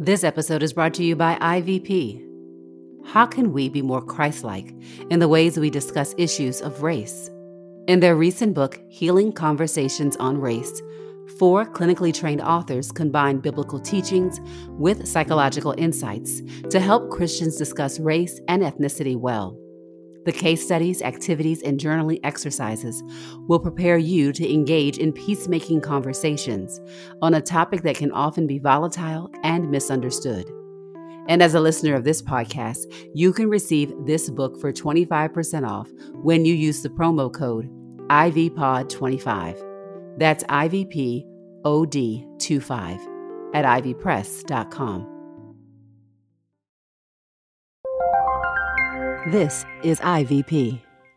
This episode is brought to you by IVP. How can we be more Christ-like in the ways we discuss issues of race? In their recent book, Healing Conversations on Race, 4 clinically trained authors combine biblical teachings with psychological insights to help Christians discuss race and ethnicity well. The case studies, activities, and journaling exercises will prepare you to engage in peacemaking conversations on a topic that can often be volatile and misunderstood. And as a listener of this podcast, you can receive this book for 25% off when you use the promo code IVPOD25. That's IVPOD25 at ivpress.com. This is IVP.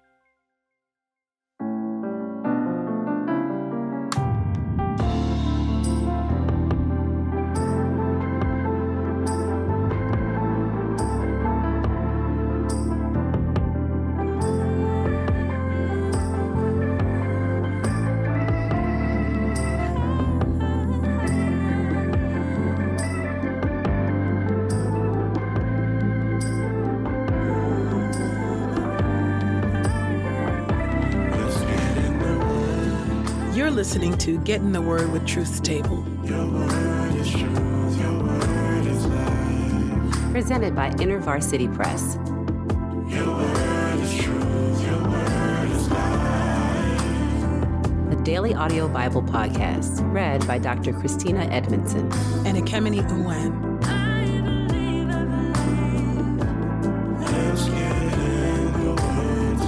You're listening to Get in the Word with Truth's Table. Your word is truth, your word is life. Presented by InterVarsity Press. Your word is truth, your word is life. A daily audio Bible podcast read by Dr. Christina Edmondson And Ekemini Uwan. Let's get in the word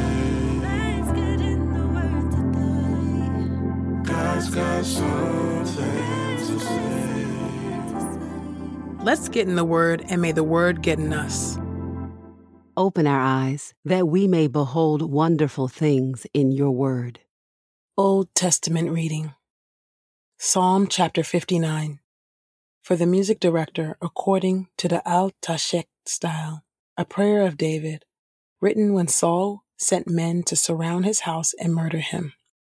today. God's got something to say. Let's get in the Word, and may the Word get in us. Open our eyes that we may behold wonderful things in your word. Old Testament reading. Psalm chapter 59. For the music director, according to the Al-Tashek style, a prayer of David, written when Saul sent men to surround his house and murder him.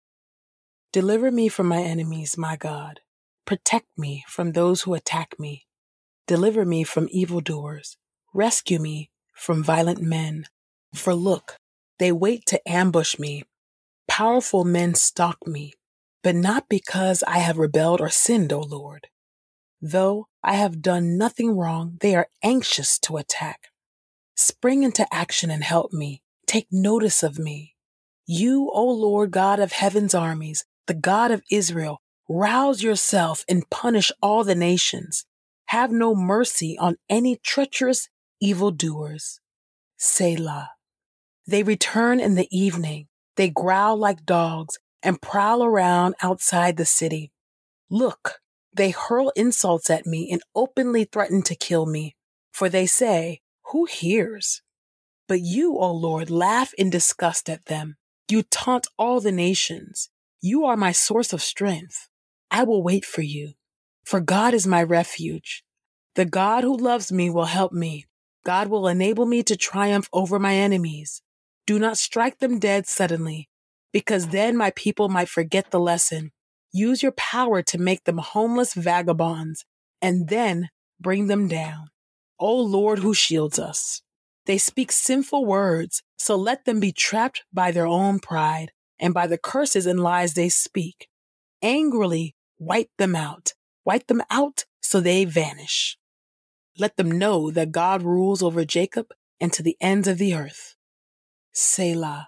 Deliver me from my enemies, my God. Protect me from those who attack me. Deliver me from evildoers. Rescue me from violent men. For look, they wait to ambush me. Powerful men stalk me, but not because I have rebelled or sinned, O Lord. Though I have done nothing wrong, they are anxious to attack. Spring into action and help me. Take notice of me. You, O Lord God of heaven's armies, the God of Israel, rouse yourself and punish all the nations. Have no mercy on any treacherous evildoers. Selah. They return in the evening. They growl like dogs and prowl around outside the city. Look, they hurl insults at me and openly threaten to kill me. For they say, who hears? But you, O Lord, laugh in disgust at them. You taunt all the nations. You are my source of strength. I will wait for you. For God is my refuge. The God who loves me will help me. God will enable me to triumph over my enemies. Do not strike them dead suddenly, because then my people might forget the lesson. Use your power to make them homeless vagabonds, and then bring them down. O Lord, who shields us. They speak sinful words, so let them be trapped by their own pride and by the curses and lies they speak. Angrily wipe them out so they vanish. Let them know that God rules over Jacob and to the ends of the earth. Selah.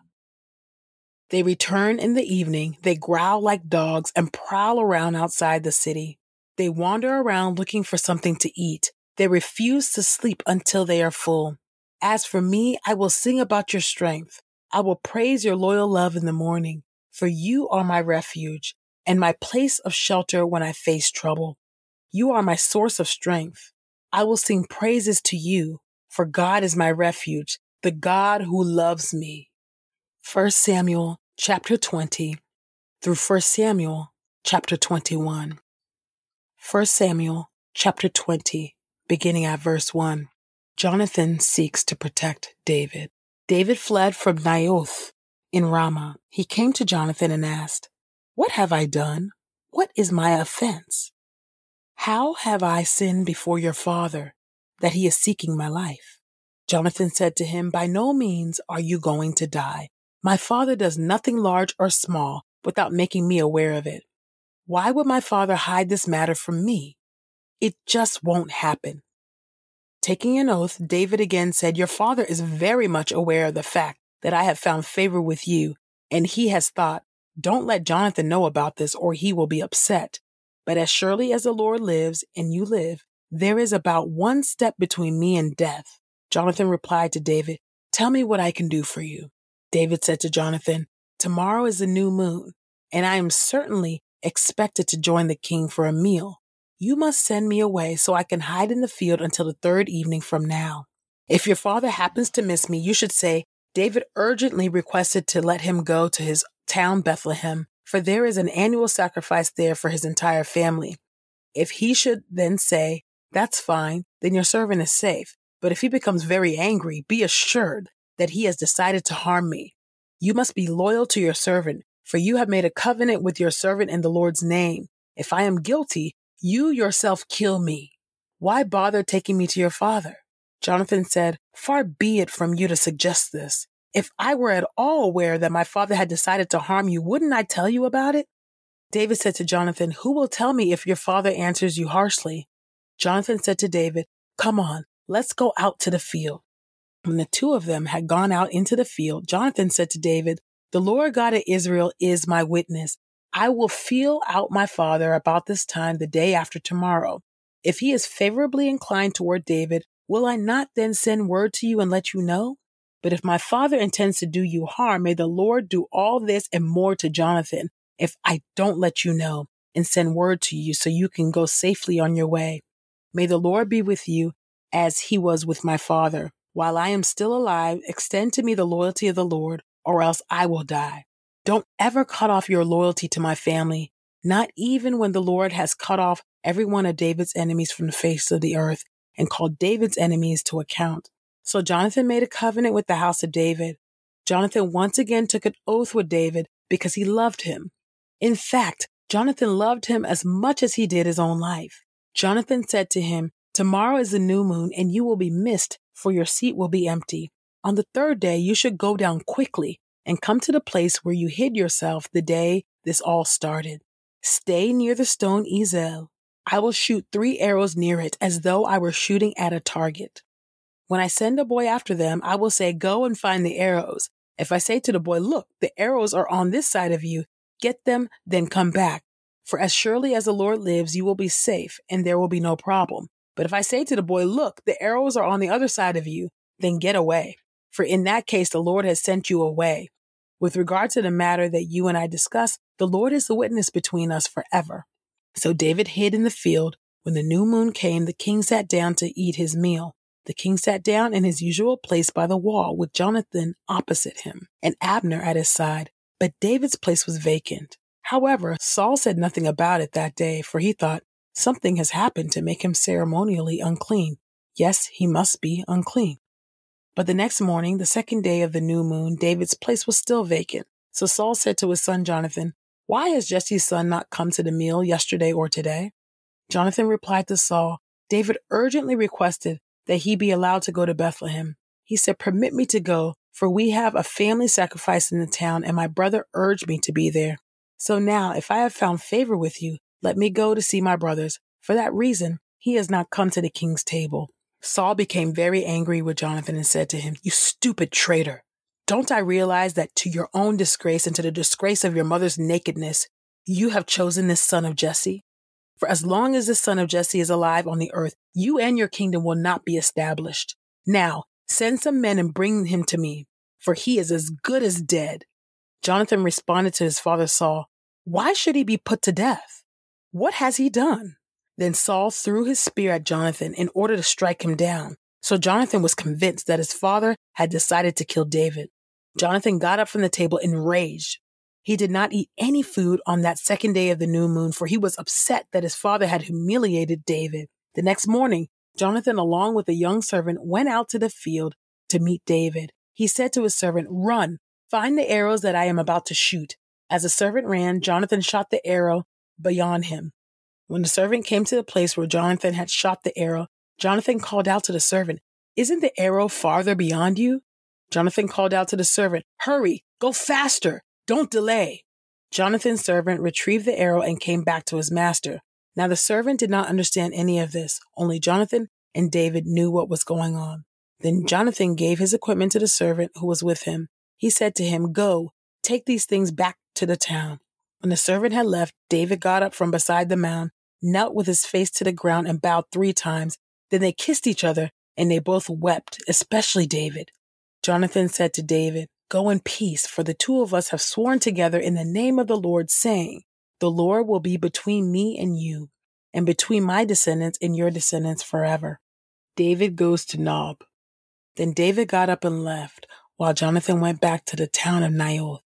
They return in the evening, they growl like dogs and prowl around outside the city. They wander around looking for something to eat. They refuse to sleep until they are full. As for me, I will sing about your strength. I will praise your loyal love in the morning, for you are my refuge and my place of shelter when I face trouble. You are my source of strength. I will sing praises to you, for God is my refuge, the God who loves me. 1 Samuel chapter 20 through 1 Samuel chapter 21. 1 Samuel chapter 20, beginning at verse 1. Jonathan seeks to protect David. David fled from Naioth in Ramah. He came to Jonathan and asked, "What have I done? What is my offense? How have I sinned before your father that he is seeking my life? Jonathan said to him, By no means are you going to die. My father does nothing large or small without making me aware of it. Why would my father hide this matter from me? It just won't happen. Taking an oath, David again said, Your father is very much aware of the fact that I have found favor with you, and he has thought, Don't let Jonathan know about this or he will be upset. But as surely as the Lord lives and you live, there is about one step between me and death. Jonathan replied to David, Tell me what I can do for you. David said to Jonathan, Tomorrow is the new moon, and I am certainly expected to join the king for a meal. You must send me away so I can hide in the field until the third evening from now. If your father happens to miss me, you should say, David urgently requested to let him go to his town Bethlehem, for there is an annual sacrifice there for his entire family. If he should then say, That's fine, then your servant is safe. But if he becomes very angry, be assured that he has decided to harm me. You must be loyal to your servant, for you have made a covenant with your servant in the Lord's name. If I am guilty, you yourself kill me. Why bother taking me to your father? Jonathan said, Far be it from you to suggest this. If I were at all aware that my father had decided to harm you, wouldn't I tell you about it? David said to Jonathan, Who will tell me if your father answers you harshly? Jonathan said to David, Come on, let's go out to the field. When the two of them had gone out into the field, Jonathan said to David, The Lord God of Israel is my witness. I will feel out my father about this time the day after tomorrow. If he is favorably inclined toward David, will I not then send word to you and let you know? But if my father intends to do you harm, may the Lord do all this and more to Jonathan if I don't let you know and send word to you so you can go safely on your way. May the Lord be with you as he was with my father. While I am still alive, extend to me the loyalty of the Lord, or else I will die. Don't ever cut off your loyalty to my family, not even when the Lord has cut off every one of David's enemies from the face of the earth and called David's enemies to account. So Jonathan made a covenant with the house of David. Jonathan once again took an oath with David because he loved him. In fact, Jonathan loved him as much as he did his own life. Jonathan said to him, Tomorrow is the new moon, and you will be missed, for your seat will be empty. On the third day, you should go down quickly and come to the place where you hid yourself the day this all started. Stay near the stone Ezel. I will shoot 3 arrows near it as though I were shooting at a target. When I send a boy after them, I will say, Go and find the arrows. If I say to the boy, Look, the arrows are on this side of you, get them, then come back. For as surely as the Lord lives, you will be safe, and there will be no problem. But if I say to the boy, Look, the arrows are on the other side of you, then get away. For in that case, the Lord has sent you away. With regard to the matter that you and I discuss, the Lord is the witness between us forever. So David hid in the field. When the new moon came, the king sat down to eat his meal. The king sat down in his usual place by the wall, with Jonathan opposite him and Abner at his side. But David's place was vacant. However, Saul said nothing about it that day, for he thought, Something has happened to make him ceremonially unclean. Yes, he must be unclean. But the next morning, the second day of the new moon, David's place was still vacant. So Saul said to his son Jonathan, Why has Jesse's son not come to the meal yesterday or today? Jonathan replied to Saul, David urgently requested that he be allowed to go to Bethlehem. He said, Permit me to go, for we have a family sacrifice in the town, and my brother urged me to be there. So now, if I have found favor with you, let me go to see my brothers. For that reason, he has not come to the king's table. Saul became very angry with Jonathan and said to him, You stupid traitor! Don't I realize that to your own disgrace and to the disgrace of your mother's nakedness, you have chosen this son of Jesse? For as long as this son of Jesse is alive on the earth, you and your kingdom will not be established. Now, send some men and bring him to me, for he is as good as dead. Jonathan responded to his father Saul, Why should he be put to death? What has he done? Then Saul threw his spear at Jonathan in order to strike him down. So Jonathan was convinced that his father had decided to kill David. Jonathan got up from the table enraged. He did not eat any food on that second day of the new moon, for he was upset that his father had humiliated David. The next morning, Jonathan, along with a young servant, went out to the field to meet David. He said to his servant, Run, find the arrows that I am about to shoot. As the servant ran, Jonathan shot the arrow beyond him. When the servant came to the place where Jonathan had shot the arrow, Jonathan called out to the servant, "Isn't the arrow farther beyond you?" Jonathan called out to the servant, "Hurry, go faster, don't delay." Jonathan's servant retrieved the arrow and came back to his master. Now the servant did not understand any of this. Only Jonathan and David knew what was going on. Then Jonathan gave his equipment to the servant who was with him. He said to him, "Go, take these things back to the town." When the servant had left, David got up from beside the mound, knelt with his face to the ground, and bowed 3 times. Then they kissed each other, and they both wept, especially David. Jonathan said to David, "Go in peace, for the 2 of us have sworn together in the name of the Lord, saying, 'The Lord will be between me and you, and between my descendants and your descendants forever.'" David goes to Nob. Then David got up and left, while Jonathan went back to the town of Naioth.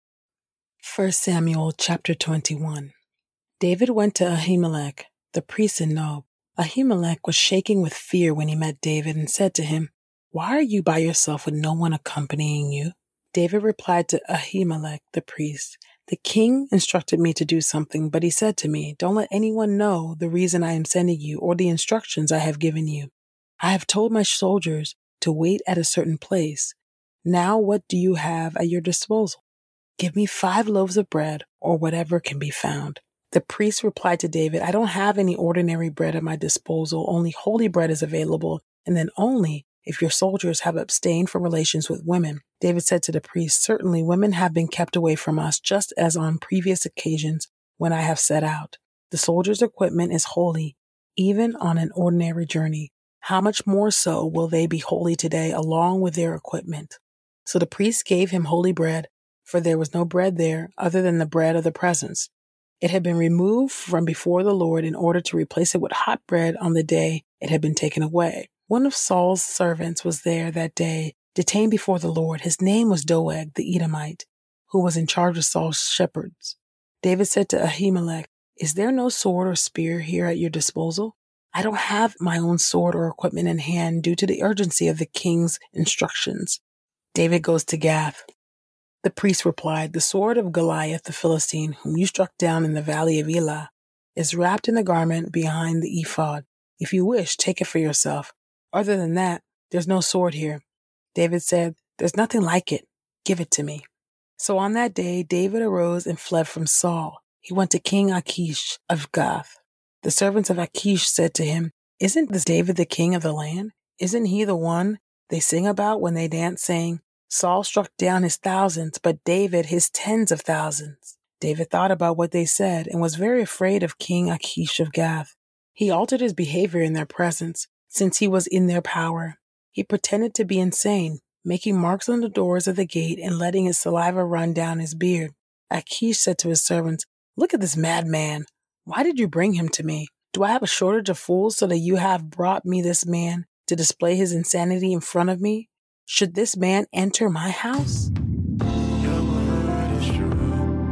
1 Samuel chapter 21. David went to Ahimelech, the priest in Nob. Ahimelech was shaking with fear when he met David and said to him, "Why are you by yourself with no one accompanying you?" David replied to Ahimelech, the priest, "The king instructed me to do something, but he said to me, 'Don't let anyone know the reason I am sending you or the instructions I have given you. I have told my soldiers to wait at a certain place. Now what do you have at your disposal? Give me 5 loaves of bread or whatever can be found." The priest replied to David, "I don't have any ordinary bread at my disposal. Only holy bread is available, and then only if your soldiers have abstained from relations with women." David said to the priest, "Certainly women have been kept away from us, just as on previous occasions when I have set out. The soldiers' equipment is holy, even on an ordinary journey. How much more so will they be holy today along with their equipment?" So the priest gave him holy bread, for there was no bread there other than the bread of the presence. It had been removed from before the Lord in order to replace it with hot bread on the day it had been taken away. One of Saul's servants was there that day, detained before the Lord. His name was Doeg the Edomite, who was in charge of Saul's shepherds. David said to Ahimelech, "Is there no sword or spear here at your disposal? I don't have my own sword or equipment in hand due to the urgency of the king's instructions." David goes to Gath. The priest replied, "The sword of Goliath the Philistine, whom you struck down in the valley of Elah, is wrapped in the garment behind the ephod. If you wish, take it for yourself. Other than that, there's no sword here." David said, "There's nothing like it. Give it to me." So on that day, David arose and fled from Saul. He went to King Achish of Gath. The servants of Achish said to him, "Isn't this David the king of the land? Isn't he the one they sing about when they dance, saying, 'Saul struck down his thousands, but David his tens of thousands'?" David thought about what they said and was very afraid of King Achish of Gath. He altered his behavior in their presence, since he was in their power. He pretended to be insane, making marks on the doors of the gate and letting his saliva run down his beard. Achish said to his servants, "Look at this madman. Why did you bring him to me? Do I have a shortage of fools so that you have brought me this man to display his insanity in front of me? Should this man enter my house?" Your word is true.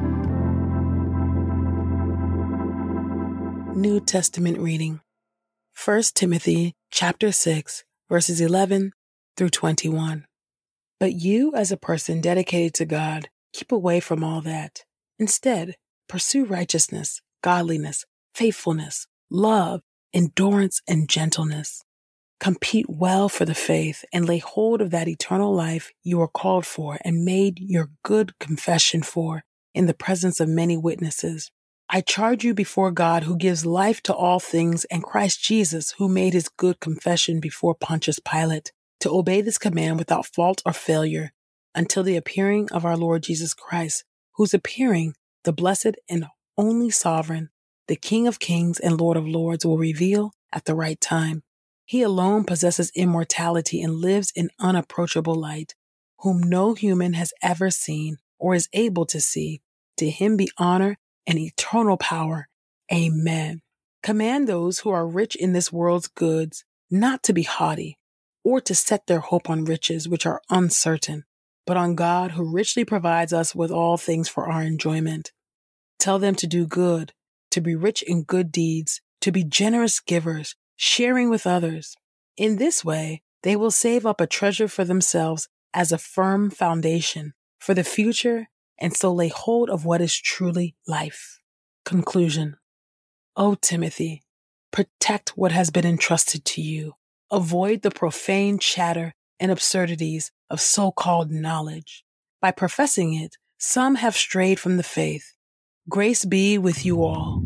New Testament reading. 1 Timothy chapter 6, verses 11 through 21. But you, as a person dedicated to God, keep away from all that. Instead, pursue righteousness, godliness, faithfulness, love, endurance, and gentleness. Compete well for the faith and lay hold of that eternal life you are called for and made your good confession for in the presence of many witnesses. I charge you before God, who gives life to all things, and Christ Jesus, who made his good confession before Pontius Pilate, to obey this command without fault or failure until the appearing of our Lord Jesus Christ, whose appearing the blessed and only sovereign, the King of kings and Lord of lords, will reveal at the right time. He alone possesses immortality and lives in unapproachable light, whom no human has ever seen or is able to see. To him be honor and eternal power. Amen. Command those who are rich in this world's goods not to be haughty or to set their hope on riches, which are uncertain, but on God, who richly provides us with all things for our enjoyment. Tell them to do good, to be rich in good deeds, to be generous givers, sharing with others. In this way, they will save up a treasure for themselves as a firm foundation for the future, and so lay hold of what is truly life. Conclusion. O Timothy, protect what has been entrusted to you. Avoid the profane chatter and absurdities of so-called knowledge. By professing it, some have strayed from the faith. Grace be with you all.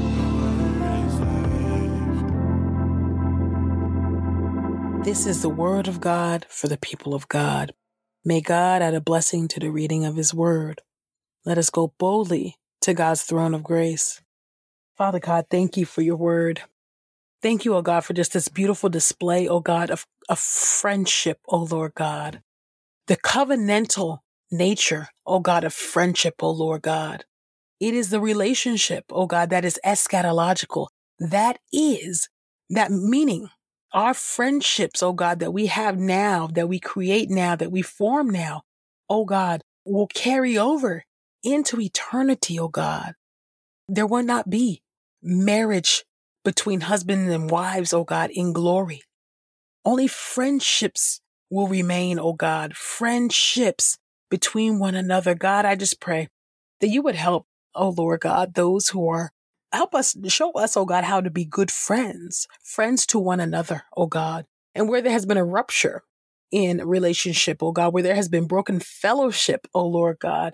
This is the word of God for the people of God. May God add a blessing to the reading of his word. Let us go boldly to God's throne of grace. Father God, thank you for your word. Thank you, O God, for just this beautiful display, O God, of friendship, O Lord God. The covenantal nature, O God, of friendship, O Lord God. It is the relationship, O God, that is eschatological. That meaning our friendships, O God, that we have now, that we create now, that we form now, O God, will carry over into eternity, O God. There will not be marriage between husbands and wives, O God, in glory. Only friendships will remain, O God, friendships between one another. God, I just pray that you would help, O Lord God, those who help us, show us, O God, how to be good friends to one another, O God. And where there has been a rupture in relationship, O God, where there has been broken fellowship, O Lord God,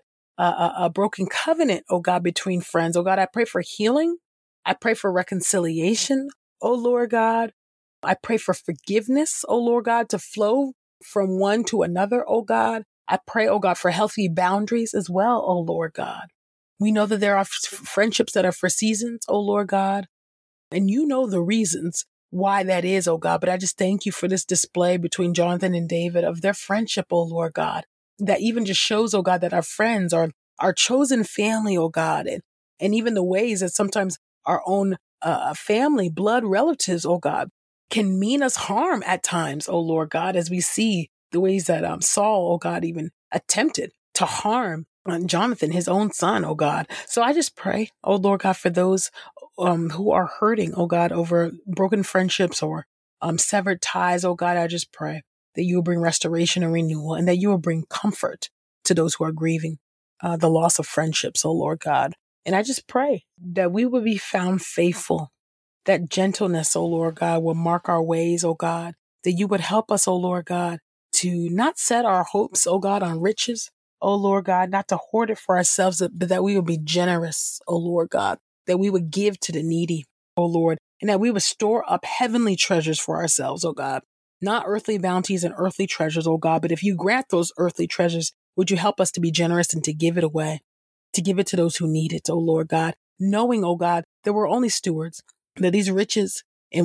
a broken covenant, O God, between friends. O God, I pray for healing. I pray for reconciliation, O Lord God. I pray for forgiveness, O Lord God, to flow from one to another, O God. I pray, O God, for healthy boundaries as well, O Lord God. We know that there are friendships that are for seasons, O Lord God. And you know the reasons why that is, O God. But I just thank you for this display between Jonathan and David of their friendship, O Lord God. That even just shows, O God, that our friends are our chosen family, O God. And even the ways that sometimes our own family, blood relatives, oh God, can mean us harm at times, oh Lord God, as we see the ways that Saul, oh God, even attempted to harm Jonathan, his own son, oh God. So I just pray, oh Lord God, for those who are hurting, oh God, over broken friendships or severed ties, oh God, I just pray that you will bring restoration and renewal and that you will bring comfort to those who are grieving the loss of friendships, oh Lord God. And I just pray that we will be found faithful, that gentleness, oh Lord God, will mark our ways, oh God, that you would help us, oh Lord God, to not set our hopes, oh God, on riches, oh Lord God, not to hoard it for ourselves, but that we would be generous, oh Lord God, that we would give to the needy, oh Lord, and that we would store up heavenly treasures for ourselves, oh God, not earthly bounties and earthly treasures, oh God, but if you grant those earthly treasures, would you help us to be generous and to give it away? To give it to those who need it, oh Lord God, knowing, oh God, that we're only stewards, that these riches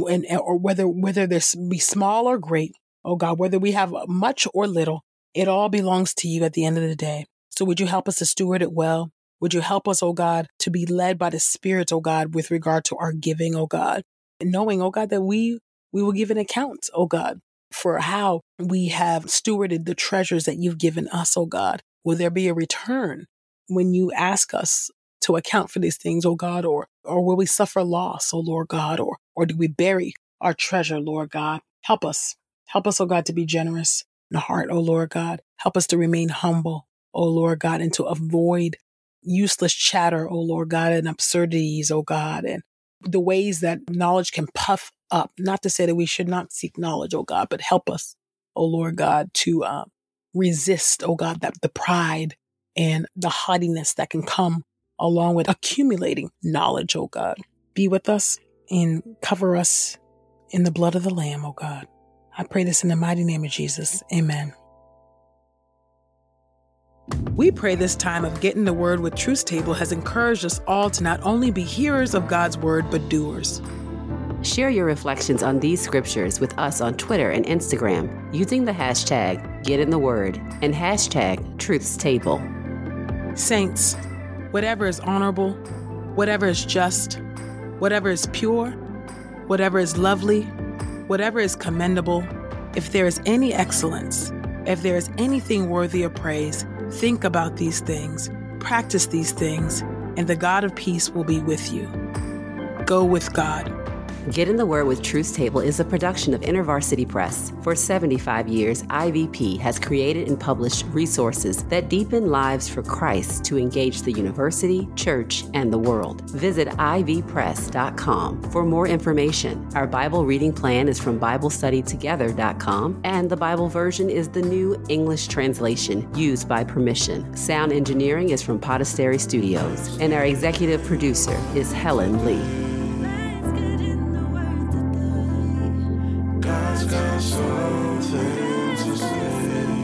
or whether they be small or great, oh God, whether we have much or little, it all belongs to you at the end of the day. So would you help us to steward it well? Would you help us, oh God, to be led by the Spirit, oh God, with regard to our giving, oh God, and knowing, oh God, that we will give an account, oh God, for how we have stewarded the treasures that you've given us, oh God. Will there be a return when you ask us to account for these things, oh God, or will we suffer loss, oh Lord God, or do we bury our treasure, Lord God? Help us, oh God, to be generous in heart, oh Lord God. Help us to remain humble, oh Lord God, and to avoid useless chatter, oh Lord God, and absurdities, oh God, and the ways that knowledge can puff up. Not to say that we should not seek knowledge, oh God, but help us, oh Lord God, to resist, oh God, that the pride and the haughtiness that can come along with accumulating knowledge, oh God. Be with us and cover us in the blood of the Lamb, oh God. I pray this in the mighty name of Jesus. Amen. We pray this time of Getting the Word with Truth Table has encouraged us all to not only be hearers of God's Word, but doers. Share your reflections on these scriptures with us on Twitter and Instagram using the hashtag #GetInTheWord and hashtag #TruthsTable. Saints, whatever is honorable, whatever is just, whatever is pure, whatever is lovely, whatever is commendable, if there is any excellence, if there is anything worthy of praise, think about these things, practice these things, and the God of peace will be with you. Go with God. Get in the Word with Truth's Table is a production of InterVarsity Press. For 75 years, IVP has created and published resources that deepen lives for Christ to engage the university, church, and the world. Visit ivpress.com for more information. Our Bible reading plan is from BibleStudyTogether.com, and the Bible version is the New English Translation used by permission. Sound engineering is from Podastery Studios, and our executive producer is Helen Lee. God's got something to say.